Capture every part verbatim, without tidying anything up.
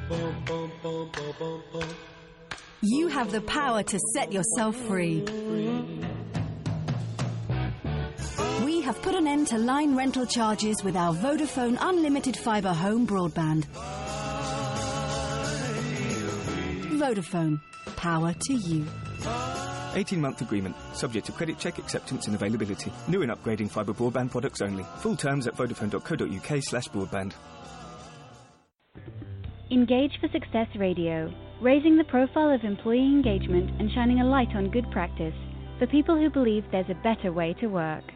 You have the power to set yourself free. We have put an end to line rental charges with our Vodafone Unlimited Fibre Home Broadband. Vodafone. Power to you. eighteen-month agreement, subject to credit check, acceptance and availability. New and upgrading fibre broadband products only. Full terms at vodafone.co.uk slash broadband. Engage for Success Radio, raising the profile of employee engagement and shining a light on good practice for people who believe there's a better way to work.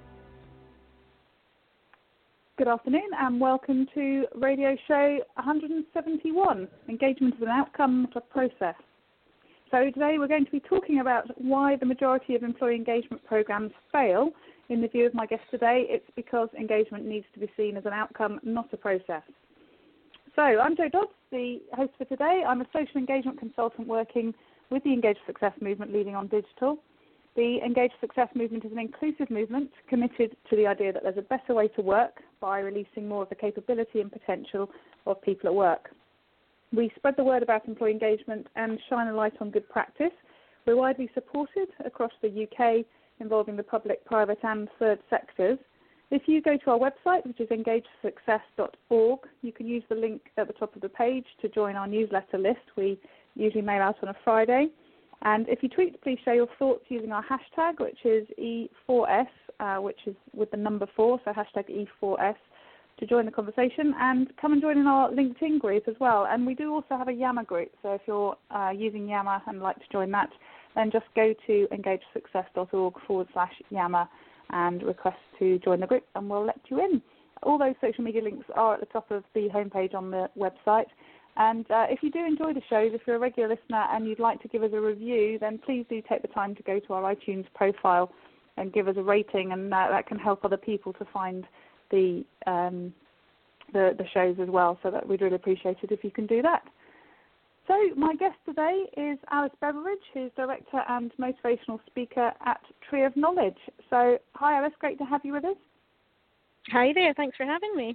Good afternoon and welcome to radio show one hundred seventy-one, Engagement is an Outcome, not a Process. So today we're going to be talking about why the majority of employee engagement programs fail. In the view of my guest today, it's because engagement needs to be seen as an outcome, not a process. So I'm Jo Dodds, the host for today. I'm a social engagement consultant working with the Engage for Success movement leading on digital. The Engage for Success movement is an inclusive movement committed to the idea that there's a better way to work by releasing more of the capability and potential of people at work. We spread the word about employee engagement and shine a light on good practice. We're widely supported across the U K, involving the public, private and third sectors. If you go to our website, which is engage for success dot org, you can use the link at the top of the page to join our newsletter list. We usually mail out on a Friday. And if you tweet, please share your thoughts using our hashtag, which is E four S, uh, which is with the number four, so hashtag E four S, to join the conversation. And come and join in our LinkedIn group as well. And we do also have a Yammer group, so if you're uh, using Yammer and like to join that, then just go to engage for success dot org forward slash Yammer and request to join the group, and we'll let you in. All those social media links are at the top of the homepage on the website. And uh, if you do enjoy the shows, if you're a regular listener and you'd like to give us a review, then please do take the time to go to our iTunes profile and give us a rating, and uh, that can help other people to find the, um, the the shows as well. So that we'd really appreciate it if you can do that. So my guest today is Alice Beveridge, who's Director and Motivational Speaker at Tree of Knowledge. So hi Alice, great to have you with us. Hi there, thanks for having me.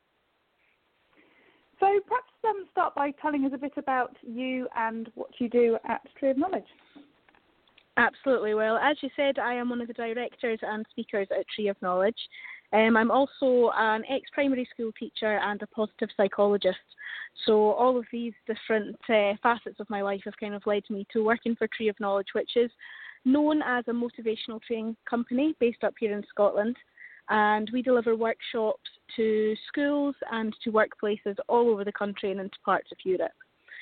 So perhaps um, start by telling us a bit about you and what you do at Tree of Knowledge. Absolutely. Well, as you said, I am one of the directors and speakers at Tree of Knowledge. Um, I'm also an ex-primary school teacher and a positive psychologist. So all of these different uh, facets of my life have kind of led me to working for Tree of Knowledge, which is known as a motivational training company based up here in Scotland. And we deliver workshops to schools and to workplaces all over the country and into parts of Europe.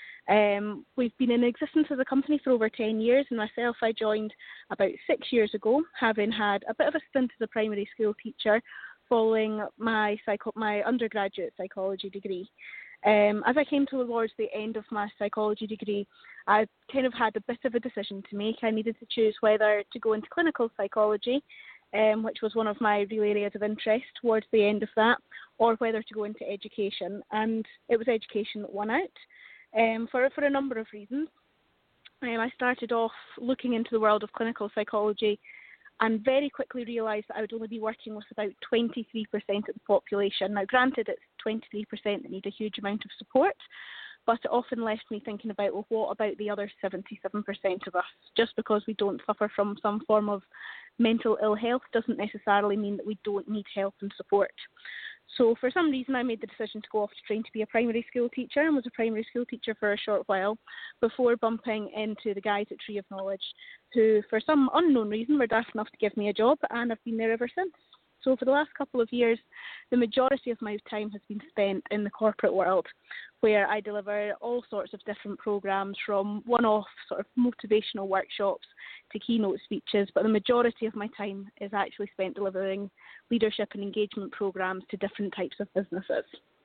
Um, we've been in existence as a company for over ten years, and myself, I joined about six years ago, having had a bit of a stint as a primary school teacher following my psycho- my undergraduate psychology degree. Um, as I came towards the end of my psychology degree, I kind of had a bit of a decision to make. I needed to choose whether to go into clinical psychology, um, which was one of my real areas of interest towards the end of that, or whether to go into education. And it was education that won out. Um, for for a number of reasons. Um, I started off looking into the world of clinical psychology and very quickly realised that I would only be working with about twenty-three percent of the population. Now, granted, it's twenty-three percent that need a huge amount of support, but it often left me thinking about, well, what about the other seventy-seven percent of us? Just because we don't suffer from some form of mental ill health doesn't necessarily mean that we don't need help and support. So for some reason, I made the decision to go off to train to be a primary school teacher, and was a primary school teacher for a short while before bumping into the guys at Tree of Knowledge, who for some unknown reason were daft enough to give me a job, and I've been there ever since. So for the last couple of years, the majority of my time has been spent in the corporate world, where I deliver all sorts of different programs, from one-off sort of motivational workshops to keynote speeches, but the majority of my time is actually spent delivering leadership and engagement programs to different types of businesses.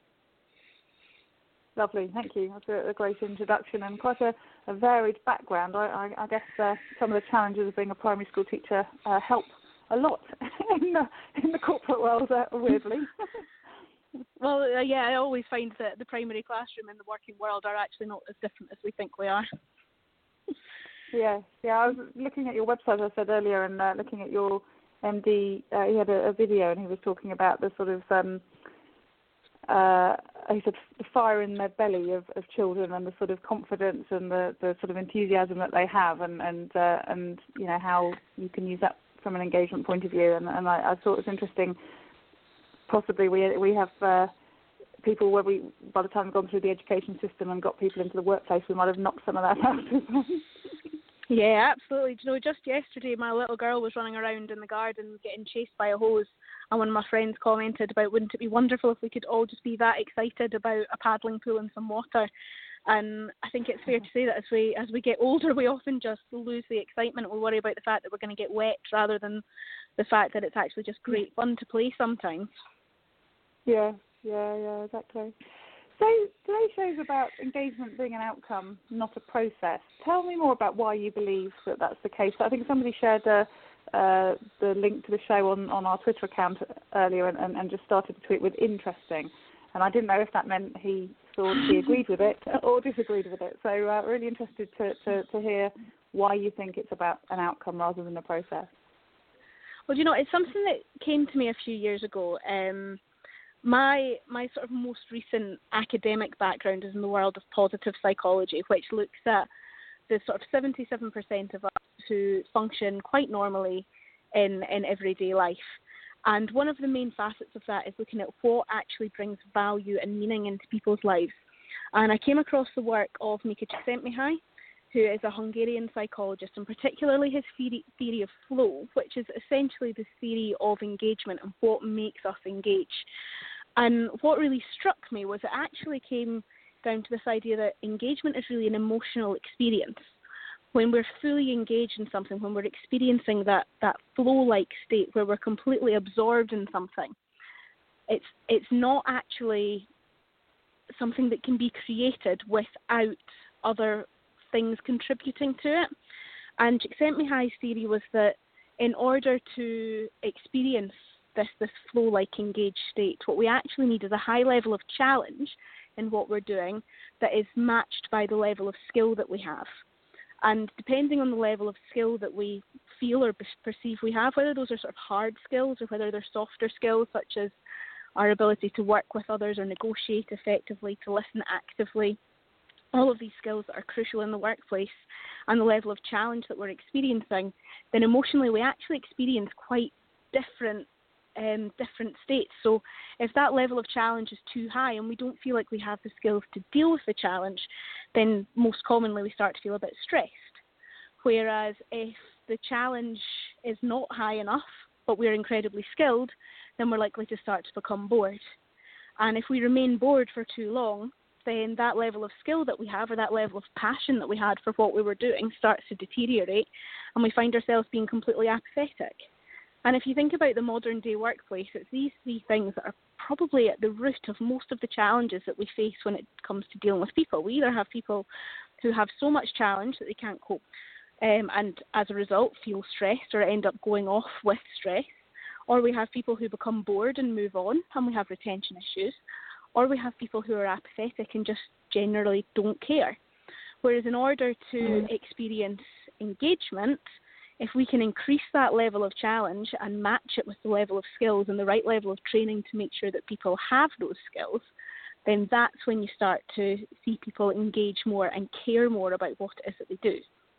Lovely, thank you. That's a, a great introduction and quite a, a varied background. I, I, I guess uh, some of the challenges of being a primary school teacher uh, help a lot in the, in the corporate world, uh, weirdly. Well, uh, yeah, I always find that the primary classroom and the working world are actually not as different as we think we are. Yeah, yeah. I was looking at your website, as I said earlier, and uh, looking at your M D. Uh, he had a, a video, and he was talking about the sort of um, uh, he said the fire in their belly of, of children and the sort of confidence and the, the sort of enthusiasm that they have, and and uh, and you know how you can use that from an engagement point of view. And, and I, I thought it was interesting. Possibly we we have uh, people where we, by the time we've gone through the education system and got people into the workplace, we might have knocked some of that out of them. Yeah, absolutely. You know, just yesterday my little girl was running around in the garden getting chased by a hose, and one of my friends commented about, wouldn't it be wonderful if we could all just be that excited about a paddling pool and some water? And I think it's fair to say that as we as we get older, we often just lose the excitement. We worry about the fact that we're going to get wet rather than the fact that it's actually just great fun to play sometimes. Yeah, yeah, yeah, exactly. So today's show is about engagement being an outcome, not a process. Tell me more about why you believe that that's the case. I think somebody shared uh, uh, the link to the show on, on our Twitter account earlier and, and, and just started to tweet with interesting. And I didn't know if that meant he thought he agreed with it or disagreed with it. So uh, really interested to, to, to hear why you think it's about an outcome rather than a process. Well, you know, it's something that came to me a few years ago. Um, My my sort of most recent academic background is in the world of positive psychology, which looks at the sort of seventy-seven percent of us who function quite normally in, in everyday life. And one of the main facets of that is looking at what actually brings value and meaning into people's lives. And I came across the work of Mika Csikszentmihalyi, who is a Hungarian psychologist, and particularly his theory, theory of flow, which is essentially the theory of engagement and what makes us engage. And what really struck me was it actually came down to this idea that engagement is really an emotional experience. When we're fully engaged in something, when we're experiencing that, that flow-like state where we're completely absorbed in something, it's it's not actually something that can be created without other things contributing to it. And Csikszentmihalyi's theory was that in order to experience this this flow-like engaged state, what we actually need is a high level of challenge in what we're doing that is matched by the level of skill that we have. And depending on the level of skill that we feel or perceive we have, whether those are sort of hard skills or whether they're softer skills, such as our ability to work with others or negotiate effectively, to listen actively, all of these skills that are crucial in the workplace, and the level of challenge that we're experiencing, then emotionally we actually experience quite different um, different states. So if that level of challenge is too high and we don't feel like we have the skills to deal with the challenge, then most commonly we start to feel a bit stressed. Whereas if the challenge is not high enough, but we're incredibly skilled, then we're likely to start to become bored. And if we remain bored for too long, then that level of skill that we have, or that level of passion that we had for what we were doing, starts to deteriorate, and we find ourselves being completely apathetic. And if you think about the modern day workplace, it's these three things that are probably at the root of most of the challenges that we face when it comes to dealing with people. We either have people who have so much challenge that they can't cope, um, and as a result feel stressed or end up going off with stress, or we have people who become bored and move on, and we have retention issues, or we have people who are apathetic and just generally don't care. Whereas in order to mm. experience engagement, if we can increase that level of challenge and match it with the level of skills and the right level of training to make sure that people have those skills, then that's when you start to see people engage more and care more about what it is that they do.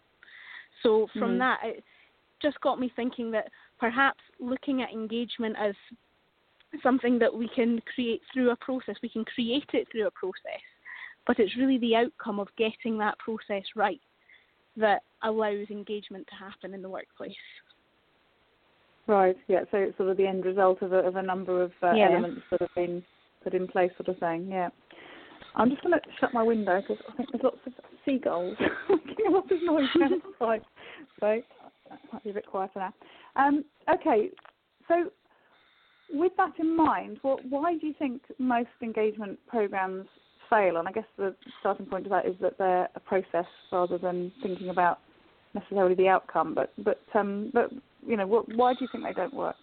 So from mm. that, it just got me thinking that perhaps looking at engagement as something that we can create through a process, we can create it through a process, but it's really the outcome of getting that process right that allows engagement to happen in the workplace. Right, yeah, so it's sort of the end result of a, of a number of uh, yeah. elements that have been put in place, sort of thing, yeah. I'm just going to shut my window because I think there's lots of seagulls making a lot of noise outside, so that might be a bit quieter now. Um, okay, so with that in mind, what, why do you think most engagement programs fail? And I guess the starting point of that is that they're a process rather than thinking about necessarily the outcome. But but um, but you know, what, why do you think they don't work?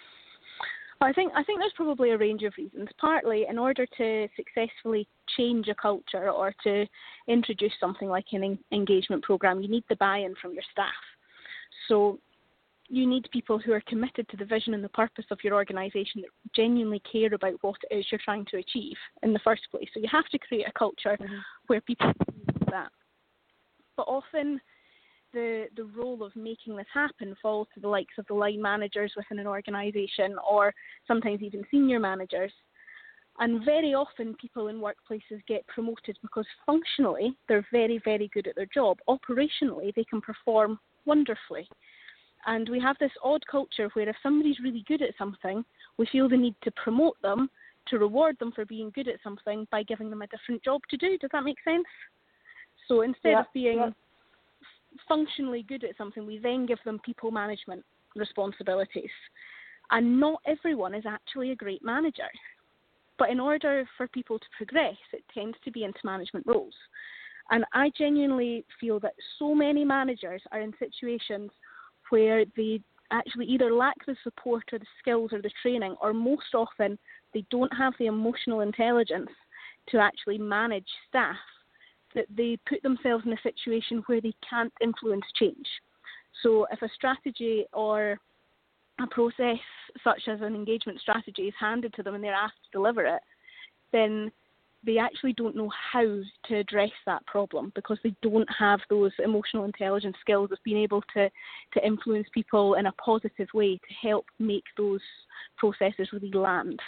I think I think there's probably a range of reasons. Partly, in order to successfully change a culture or to introduce something like an en- engagement program, you need the buy-in from your staff. So you need people who are committed to the vision and the purpose of your organisation that genuinely care about what it is you're trying to achieve in the first place. So you have to create a culture mm-hmm. where people do that. But often the the role of making this happen falls to the likes of the line managers within an organisation, or sometimes even senior managers. And very often people in workplaces get promoted because functionally they're very, very good at their job. Operationally, they can perform wonderfully. And we have this odd culture where if somebody's really good at something, we feel the need to promote them, to reward them for being good at something by giving them a different job to do. Does that make sense? So instead yeah, of being yeah. functionally good at something, we then give them people management responsibilities. And not everyone is actually a great manager. But in order for people to progress, it tends to be into management roles. And I genuinely feel that so many managers are in situations where they actually either lack the support or the skills or the training, or most often they don't have the emotional intelligence to actually manage staff, that they put themselves in a situation where they can't influence change. So if a strategy or a process such as an engagement strategy is handed to them and they're asked to deliver it, then they actually don't know how to address that problem because they don't have those emotional intelligence skills of being able to, to influence people in a positive way to help make those processes really land.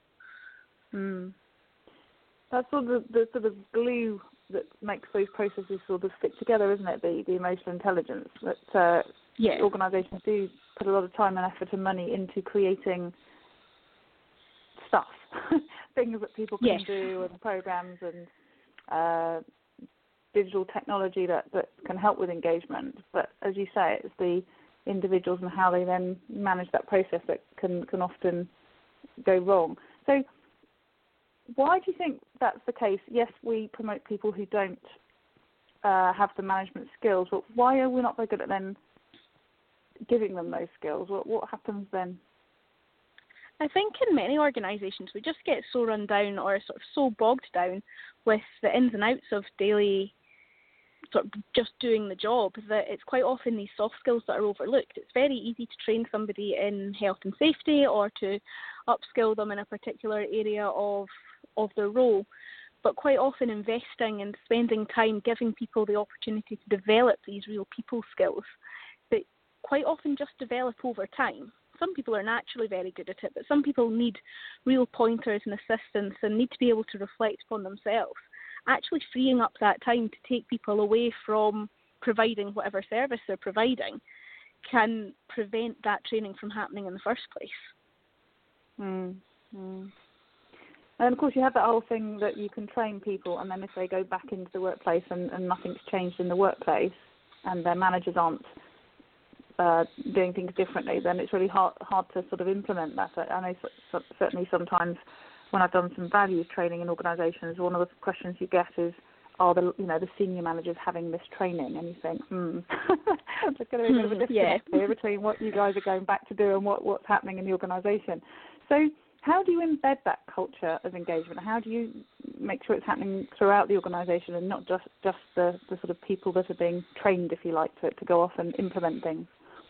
Mm. That's sort of the, the sort of glue that makes those processes sort of fit together, isn't it? The, the emotional intelligence that uh, yeah. organisations do put a lot of time and effort and money into creating stuff, things that people can yes. do, and programs and uh, digital technology that, that can help with engagement. But as you say, it's the individuals and how they then manage that process that can, can often go wrong. So why do you think that's the case? Yes, we promote people who don't uh, have the management skills, but why are we not very good at then giving them those skills? What, what happens then? I think in many organisations we just get so run down or sort of so bogged down with the ins and outs of daily sort of just doing the job that it's quite often these soft skills that are overlooked. It's very easy to train somebody in health and safety or to upskill them in a particular area of of their role, but quite often investing and spending time giving people the opportunity to develop these real people skills that quite often just develop over time. Some people are naturally very good at it, but some people need real pointers and assistance and need to be able to reflect upon themselves. Actually freeing up that time to take people away from providing whatever service they're providing can prevent that training from happening in the first place. Mm. Mm. And of course you have that whole thing that you can train people, and then if they go back into the workplace and, and nothing's changed in the workplace and their managers aren't Uh, doing things differently, then it's really hard hard to sort of implement that. I know so, certainly sometimes when I've done some values training in organisations, one of the questions you get is, are the you know the senior managers having this training? And you think, hmm, there's going to be a bit of a disconnect yeah. here between what you guys are going back to do and what, what's happening in the organisation. So how do you embed that culture of engagement? How do you make sure it's happening throughout the organisation and not just, just the, the sort of people that are being trained, if you like, to, to go off and implement things?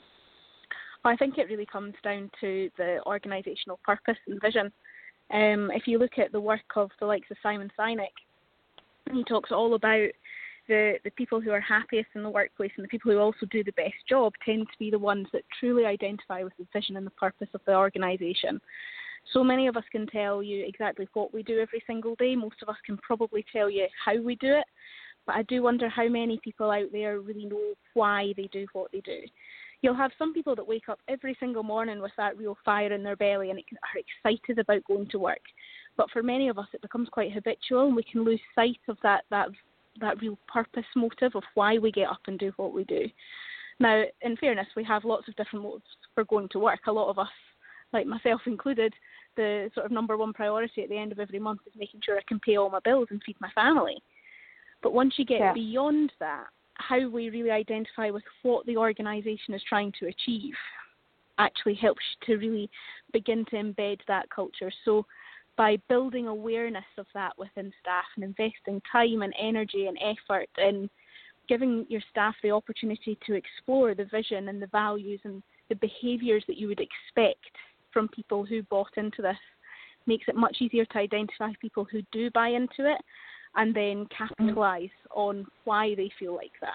I think it really comes down to the organisational purpose and vision. Um, if you look at the work of the likes of Simon Sinek, he talks all about the, the people who are happiest in the workplace and the people who also do the best job tend to be the ones that truly identify with the vision and the purpose of the organisation. So many of us can tell you exactly what we do every single day. Most of us can probably tell you how we do it. But I do wonder how many people out there really know why they do what they do. You'll have some people that wake up every single morning with that real fire in their belly and are excited about going to work. But for many of us, it becomes quite habitual, and we can lose sight of that that that real purpose motive of why we get up and do what we do. Now, in fairness, we have lots of different motives for going to work. A lot of us, like myself included, the sort of number one priority at the end of every month is making sure I can pay all my bills and feed my family. But once you get yeah. beyond that, how we really identify with what the organisation is trying to achieve actually helps to really begin to embed that culture. So by building awareness of that within staff and investing time and energy and effort in giving your staff the opportunity to explore the vision and the values and the behaviours that you would expect from people who bought into this makes it much easier to identify people who do buy into it and then capitalise on why they feel like that.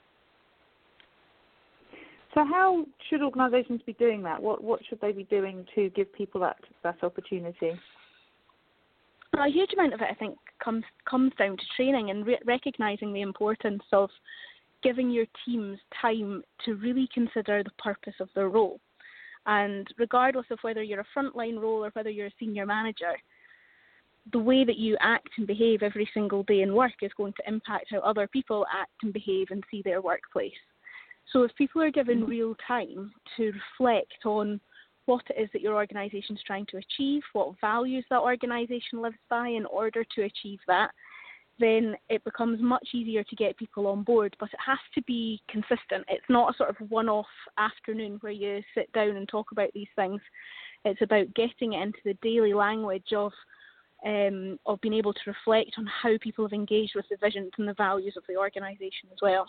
So how should organisations be doing that? What what should they be doing to give people that, that opportunity? Well, a huge amount of it, I think, comes comes down to training and re- recognising the importance of giving your teams time to really consider the purpose of their role. And regardless of whether you're a frontline role or whether you're a senior manager, the way that you act and behave every single day in work is going to impact how other people act and behave and see their workplace. So if people are given real time to reflect on what it is that your organisation is trying to achieve, what values that organisation lives by in order to achieve that, then it becomes much easier to get people on board. But it has to be consistent. It's not a sort of one-off afternoon where you sit down and talk about these things. It's about getting it into the daily language of um, of being able to reflect on how people have engaged with the visions and the values of the organisation as well.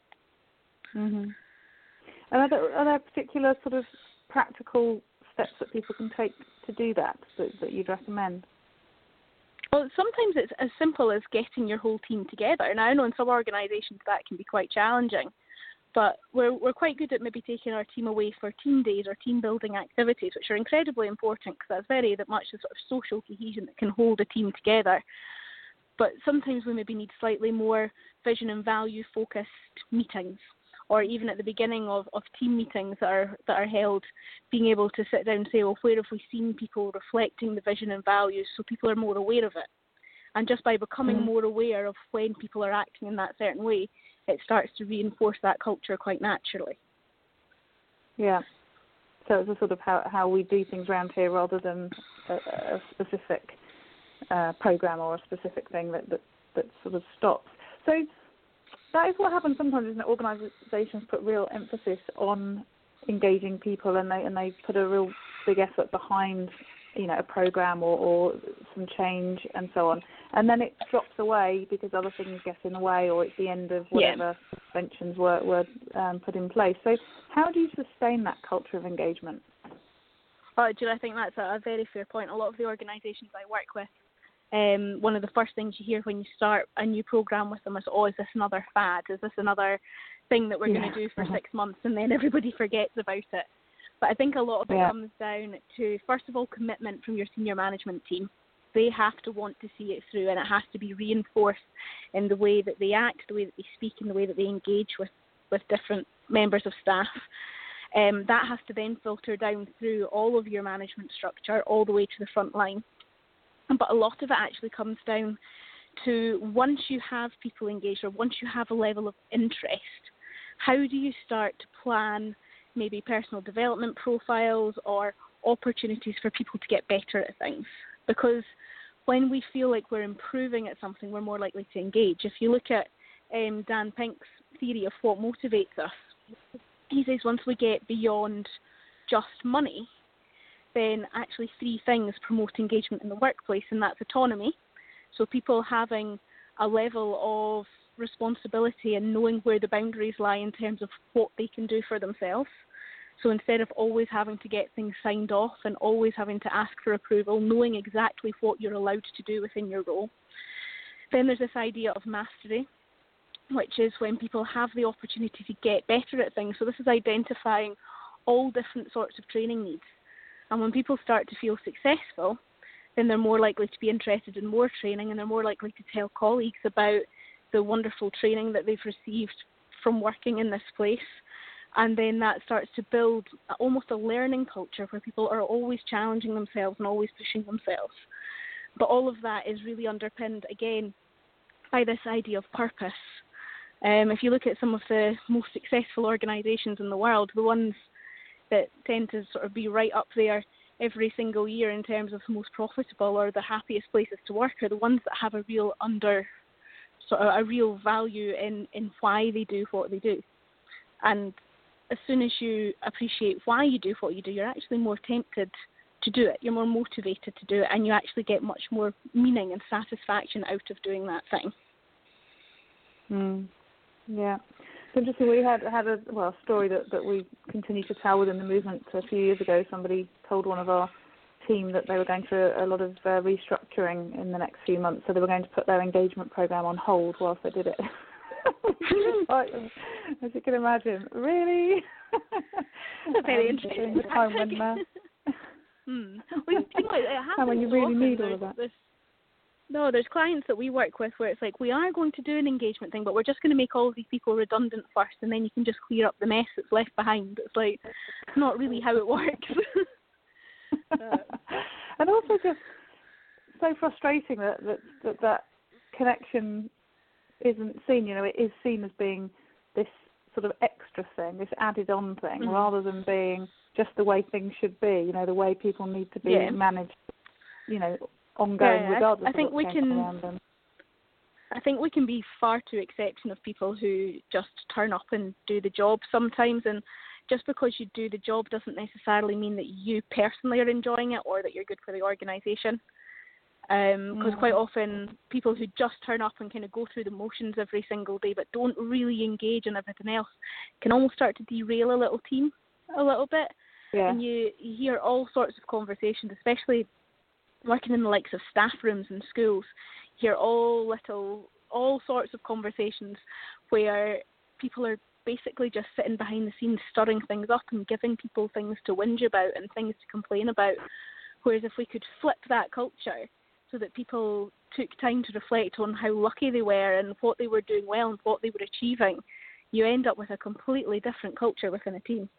Mm-hmm. And are there, are there particular sort of practical steps that people can take to do that, that, that you'd recommend? Well, sometimes it's as simple as getting your whole team together. Now, I know in some organisations that can be quite challenging, but we're we're quite good at maybe taking our team away for team days or team building activities, which are incredibly important because that's very much the sort of social cohesion that can hold a team together. But sometimes we maybe need slightly more vision and value focused meetings, or even at the beginning of, of team meetings that are that are held, being able to sit down and say, well, where have we seen people reflecting the vision and values so people are more aware of it? And just by becoming mm. more aware of when people are acting in that certain way, it starts to reinforce that culture quite naturally. Yeah. So it's a sort of how, how we do things around here rather than a, a specific uh, program or a specific thing that, that, that sort of stops. So that is what happens sometimes, isn't it? Organisations put real emphasis on engaging people, and they and they put a real big effort behind, you know, a program or, or some change and so on, and then it drops away because other things get in the way, or it's the end of whatever yeah. conventions were were um, put in place. So, how do you sustain that culture of engagement? Oh, do you know, I think that's a, a very fair point. A lot of the organisations I work with, Um, one of the first things you hear when you start a new program with them is, oh, is this another fad? Is this another thing that we're yeah. going to do for uh-huh. six months and then everybody forgets about it? But I think a lot of it yeah. comes down to, first of all, commitment from your senior management team. They have to want to see it through, and it has to be reinforced in the way that they act, the way that they speak, and the way that they engage with, with different members of staff. Um, that has to then filter down through all of your management structure, all the way to the front line. But a lot of it actually comes down to, once you have people engaged or once you have a level of interest, how do you start to plan maybe personal development profiles or opportunities for people to get better at things? Because when we feel like we're improving at something, we're more likely to engage. If you look at um, Dan Pink's theory of what motivates us, he says once we get beyond just money, then actually three things promote engagement in the workplace, and that's autonomy. So people having a level of responsibility and knowing where the boundaries lie in terms of what they can do for themselves. So instead of always having to get things signed off and always having to ask for approval, knowing exactly what you're allowed to do within your role. Then there's this idea of mastery, which is when people have the opportunity to get better at things. So this is identifying all different sorts of training needs. And when people start to feel successful, then they're more likely to be interested in more training, and they're more likely to tell colleagues about the wonderful training that they've received from working in this place. And then that starts to build almost a learning culture where people are always challenging themselves and always pushing themselves. But all of that is really underpinned, again, by this idea of purpose. Um, if you look at some of the most successful organisations in the world, the ones that tend to sort of be right up there every single year in terms of the most profitable or the happiest places to work, are the ones that have a real under, sort of a real value in, in why they do what they do. And as soon as you appreciate why you do what you do, you're actually more tempted to do it. You're more motivated to do it, and you actually get much more meaning and satisfaction out of doing that thing. Mm. Yeah. It's interesting. We had had a well story that, that we continue to tell within the movement. A few years ago, somebody told one of our team that they were going through a lot of uh, restructuring in the next few months, so they were going to put their engagement program on hold whilst they did it. As you can imagine, really. That's very um, interesting. Time when, uh, hmm. well, you know, it happens when you really often. need all of that. There's, no, there's clients that we work with where it's like, we are going to do an engagement thing, but we're just going to make all of these people redundant first, and then you can just clear up the mess that's left behind. It's like, it's not really how it works. uh, and also just so frustrating that that, that that connection isn't seen. You know, it is seen as being this sort of extra thing, this added on thing, mm-hmm. rather than being just the way things should be. You know, the way people need to be yeah. managed. You know, ongoing, yeah, regardless I, I think of what's we can. around them. I think we can be far too accepting of people who just turn up and do the job sometimes, and just because you do the job doesn't necessarily mean that you personally are enjoying it or that you're good for the organisation. Because um, mm. quite often people who just turn up and kind of go through the motions every single day but don't really engage in everything else can almost start to derail a little team a little bit. Yeah. And you, you hear all sorts of conversations, especially working in the likes of staff rooms in schools. You hear all little, all sorts of conversations where people are basically just sitting behind the scenes stirring things up and giving people things to whinge about and things to complain about. Whereas if we could flip that culture so that people took time to reflect on how lucky they were and what they were doing well and what they were achieving, you end up with a completely different culture within a team.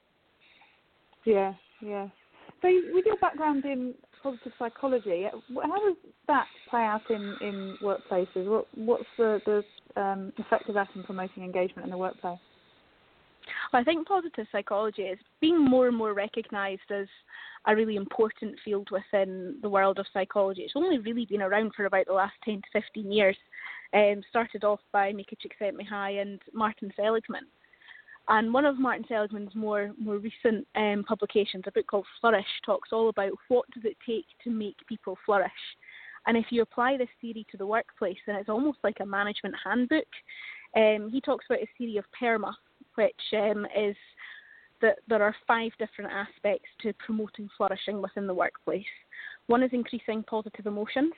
Yeah, yeah. So with your background in positive psychology, how does that play out in, in workplaces? What, what's the, the um, effect of that in promoting engagement in the workplace? Well, I think positive psychology is being more and more recognised as a really important field within the world of psychology. It's only really been around for about the last ten to fifteen years. Um, started off by Mieke Csikszentmihalyi and Martin Seligman. And one of Martin Seligman's more, more recent um, publications, a book called Flourish, talks all about what does it take to make people flourish. And if you apply this theory to the workplace, then it's almost like a management handbook. Um, he talks about a theory of PERMA, which um, is that there are five different aspects to promoting flourishing within the workplace. One is increasing positive emotions.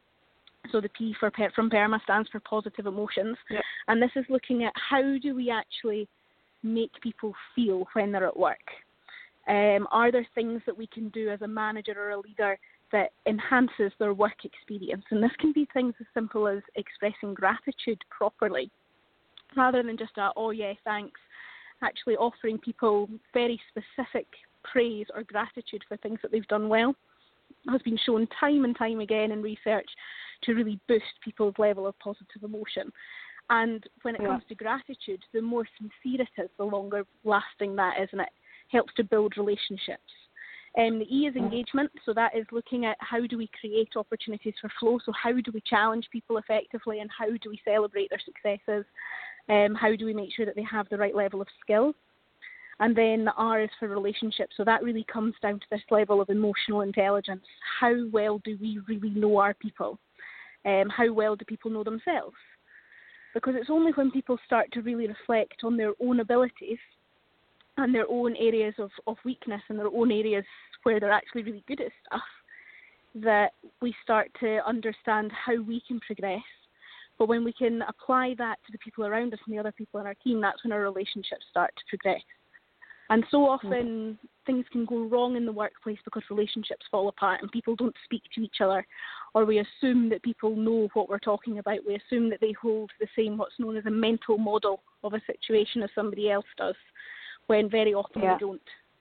So the P for per- from PERMA stands for positive emotions. Yep. And this is looking at how do we actually make people feel when they're at work. Um, are there things that we can do as a manager or a leader that enhances their work experience? And this can be things as simple as expressing gratitude properly, rather than just a, oh yeah, thanks. Actually offering people very specific praise or gratitude for things that they've done well has been shown time and time again in research to really boost people's level of positive emotion. And when it yeah. comes to gratitude, the more sincere it is, the longer lasting that is, and it helps to build relationships. Um, the E is engagement, so that is looking at how do we create opportunities for flow, so how do we challenge people effectively and how do we celebrate their successes, um, how do we make sure that they have the right level of skill. And then the R is for relationships, so that really comes down to this level of emotional intelligence. How well do we really know our people? Um, how well do people know themselves? Because it's only when people start to really reflect on their own abilities and their own areas of, of weakness and their own areas where they're actually really good at stuff that we start to understand how we can progress. But when we can apply that to the people around us and the other people in our team, that's when our relationships start to progress. And so often mm-hmm. things can go wrong in the workplace because relationships fall apart and people don't speak to each other, or we assume that people know what we're talking about. We assume that they hold the same, what's known as a mental model of a situation as somebody else does, when very often yeah. they don't.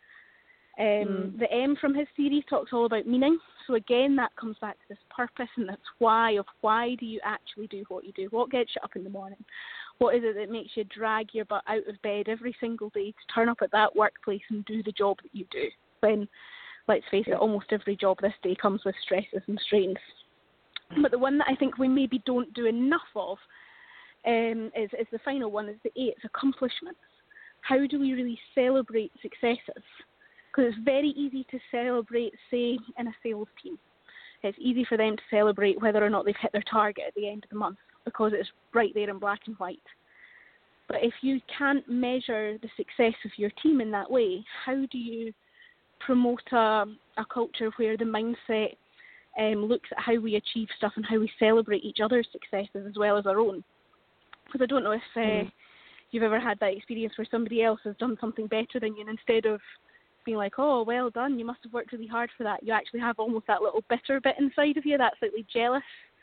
Um, mm. The M from his theory talks all about meaning. So again, that comes back to this purpose and this why of why do you actually do what you do? What gets you up in the morning? What is it that makes you drag your butt out of bed every single day to turn up at that workplace and do the job that you do? When, let's face it, almost every job this day comes with stresses and strains. But the one that I think we maybe don't do enough of um, is, is the final one, is the A, it's accomplishments. How do we really celebrate successes? Because it's very easy to celebrate, say, in a sales team. It's easy for them to celebrate whether or not they've hit their target at the end of the month because it's right there in black and white. But if you can't measure the success of your team in that way, how do you promote a, a culture where the mindset um, looks at how we achieve stuff and how we celebrate each other's successes as well as our own? Because I don't know if uh, mm. you've ever had that experience where somebody else has done something better than you, and instead of being like, oh, well done, you must have worked really hard for that, you actually have almost that little bitter bit inside of you, that slightly jealous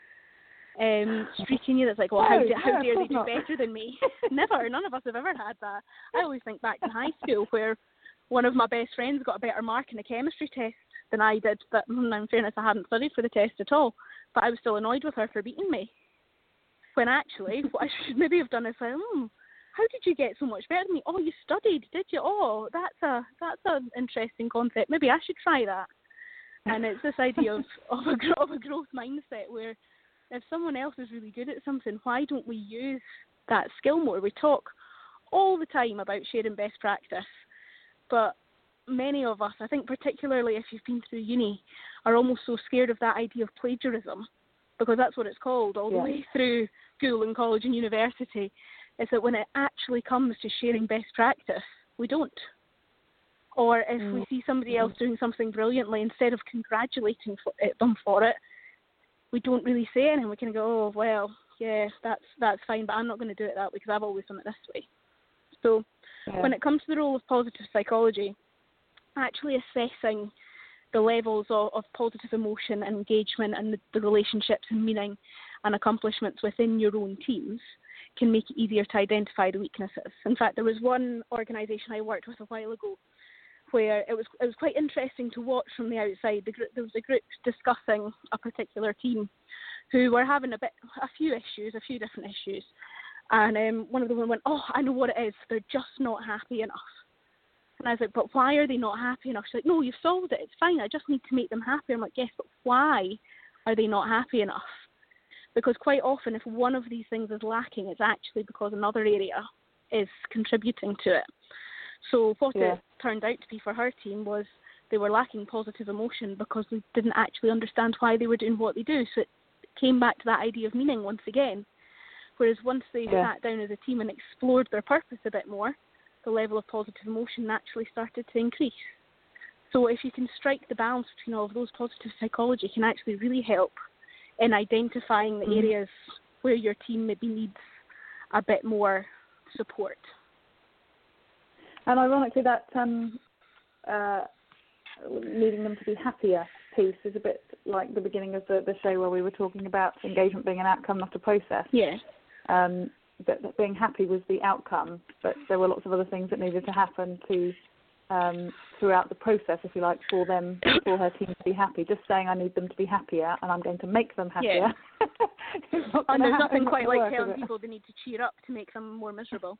um, streak in you that's like, well, how, no, do, how no, dare they do not. better than me? Never, none of us have ever had that. I always think back to high school where one of my best friends got a better mark in a chemistry test than I did, but in fairness, I hadn't studied for the test at all, but I was still annoyed with her for beating me. When actually, what I should maybe have done is say, hmm, how did you get so much better than me? Oh, you studied, did you? Oh, that's a that's an interesting concept. Maybe I should try that. And it's this idea of, of, a, of a growth mindset where if someone else is really good at something, why don't we use that skill more? We talk all the time about sharing best practice, but many of us, I think particularly if you've been through uni, are almost so scared of that idea of plagiarism, because that's what it's called all the yeah. way through school and college and university, is that when it actually comes to sharing best practice, we don't. Or if mm. we see somebody else doing something brilliantly, instead of congratulating for it, them for it, we don't really say anything. We can go, oh, well, yeah, that's that's fine, but I'm not going to do it that way because I've always done it this way. So yeah. when it comes to the role of positive psychology, actually assessing the levels of, of positive emotion and engagement and the, the relationships and meaning and accomplishments within your own teams can make it easier to identify the weaknesses. In fact, there was one organisation I worked with a while ago where it was it was quite interesting to watch from the outside. The group, there was a group discussing a particular team who were having a bit, a few issues, a few different issues, and um, one of them went, "Oh, I know what it is. They're just not happy enough." And I was like, "But why are they not happy enough?" She's like, "No, you've solved it. It's fine. I just need to make them happy." I'm like, "Yes, but why are they not happy enough?" Because quite often, if one of these things is lacking, it's actually because another area is contributing to it. So what yeah. it turned out to be for her team was they were lacking positive emotion because they didn't actually understand why they were doing what they do. So it came back to that idea of meaning once again. Whereas once they yeah. sat down as a team and explored their purpose a bit more, the level of positive emotion naturally started to increase. So if you can strike the balance between all of those, positive psychology can actually really help in identifying the mm. areas where your team maybe needs a bit more support. And ironically, that um, uh, needing them to be happier piece is a bit like the beginning of the, the show where we were talking about engagement being an outcome, not a process. Yeah. Um, that, that being happy was the outcome, but there were lots of other things that needed to happen to um, throughout the process, if you like, for them, for her team to be happy. Just saying I need them to be happier and I'm going to make them happier. Yeah. And there's nothing quite like work, telling people they need to cheer up to make them more miserable.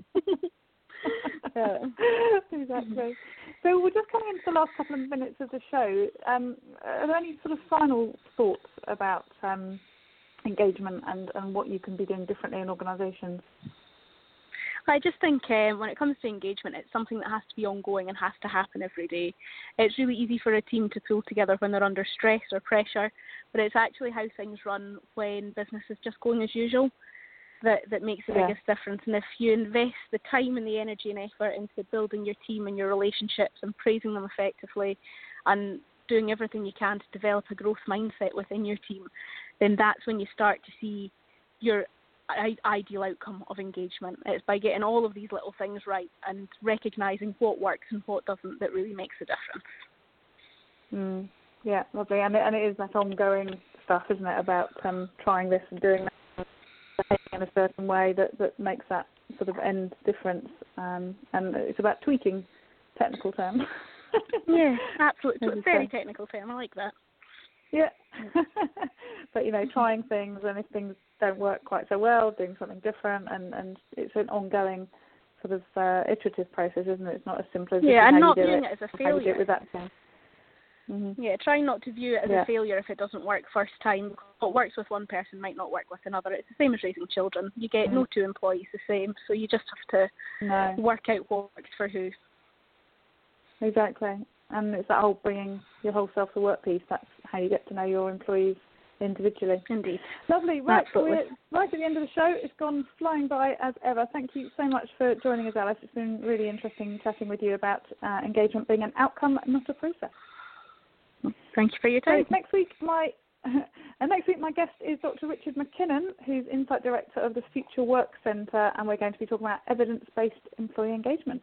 Yeah, exactly. So we're just coming into the last couple of minutes of the show. Um, are there any sort of final thoughts about um, engagement and, and what you can be doing differently in organisations? I just think um, when it comes to engagement, it's something that has to be ongoing and has to happen every day. It's really easy for a team to pull together when they're under stress or pressure, but it's actually how things run when business is just going as usual that, that makes the yeah. biggest difference. And if you invest the time and the energy and effort into building your team and your relationships and praising them effectively and doing everything you can to develop a growth mindset within your team, then that's when you start to see your ideal outcome of engagement. It's by getting all of these little things right and recognising what works and what doesn't that really makes a difference. Mm, yeah, lovely. And it, and it is that ongoing stuff, isn't it, about um, trying this and doing that in a certain way that, that makes that sort of end difference. Um, and it's about tweaking, technical term. Yeah, absolutely. It's a very technical term. I like that. Yeah. But, you know, trying things, and if things don't work quite so well, doing something different, and, and it's an ongoing sort of uh, iterative process, isn't it? It's not as simple as yeah, and not viewing it, it as a failure. It with that thing. Mm-hmm. Yeah, trying not to view it as yeah. a failure if it doesn't work first time. What works with one person might not work with another. It's the same as raising children. You get mm-hmm. no two employees the same, so you just have to no. work out what works for who. Exactly. And it's that whole bringing your whole self to work piece. That's how you get to know your employees individually. Indeed. Lovely. Right, Absolutely. we're right at the end of the show. It's gone flying by as ever. Thank you so much for joining us, Alice. It's been really interesting chatting with you about uh, engagement being an outcome, not a process. Thank you for your time. So next week, my and next week my guest is Doctor Richard McKinnon, who's Insight Director of the Future Work Centre, and we're going to be talking about evidence-based employee engagement.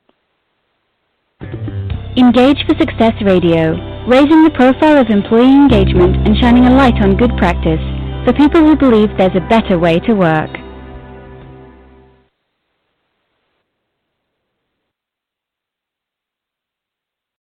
Engage for Success Radio, raising the profile of employee engagement and shining a light on good practice for people who believe there's a better way to work.